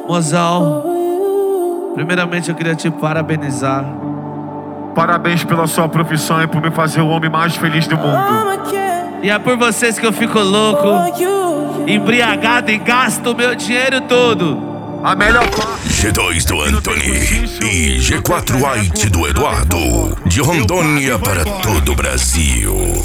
Mozão, primeiramente eu queria te parabenizar. Parabéns pela sua profissão e por me fazer o homem mais feliz do mundo. E é por vocês que eu fico louco, embriagado e gasto o meu dinheiro todo. A melhor parte. G2 do Anthony e G4 White do Eduardo. De Rondônia para todo o Brasil.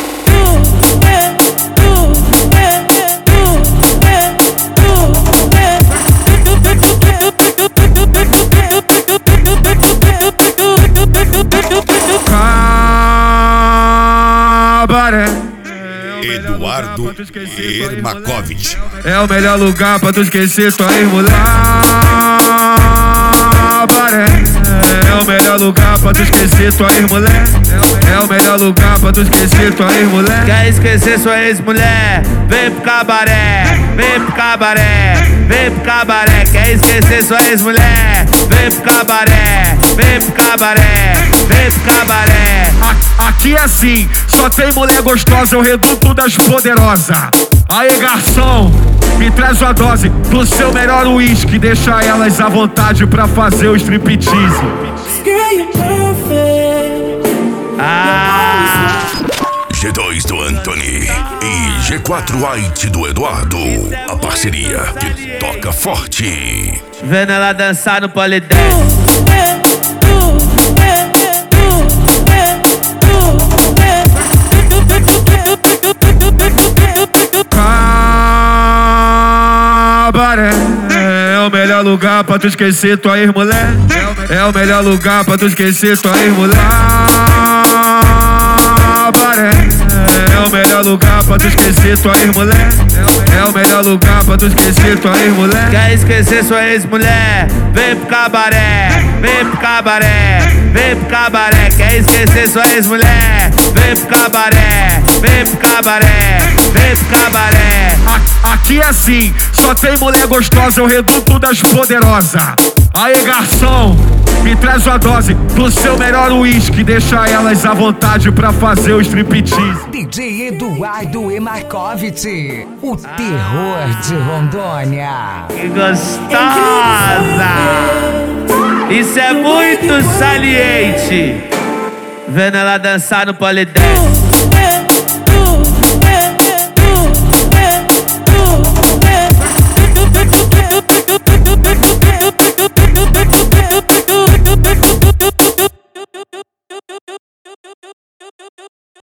Cabaré. Eduardo Ermakovich. É o melhor lugar pra tu esquecer tua ex-mulher. Cabaré. É o melhor lugar pra tu esquecer tua ex-mulher. É o melhor lugar pra tu esquecer tua ex-mulher. Quer esquecer sua ex-mulher? Vem pro cabaré, vem pro cabaré, vem pro cabaré. Quer esquecer sua ex-mulher? Vem pro cabaré, vem pro cabaré, vem pro cabaré. Aqui é assim, só tem mulher gostosa, o reduto das poderosas. Aê, garçom, me traz uma dose do seu melhor uísque. Deixa elas à vontade pra fazer o striptease. G2 do Anthony e G4 White do Eduardo. A parceria que toca forte. Vendo ela dançar no polidense. Cabaré. É o melhor lugar pra tu esquecer tua ex-mulher. É o melhor lugar pra tu esquecer tua ex-mulher. Cabaré. É o melhor lugar pra tu esquecer tua ex-mulher. É o melhor lugar pra tu esquecer tua ex-mulher. Quer esquecer sua ex-mulher? Vem pro cabaré, vem pro cabaré, vem pro cabaré. Quer esquecer sua ex-mulher? Vem pro cabaré, vem pro cabaré, vem pro cabaré. Aqui é assim, só tem mulher gostosa, o reduto das poderosas. Aê, garçom, me traz uma dose do seu melhor uísque. Deixa elas à vontade pra fazer o striptease. DJ Eduardo Ermakovich, o terror de Rondônia. Que gostosa! Isso é muito saliente. Vendo ela dançar no polidense.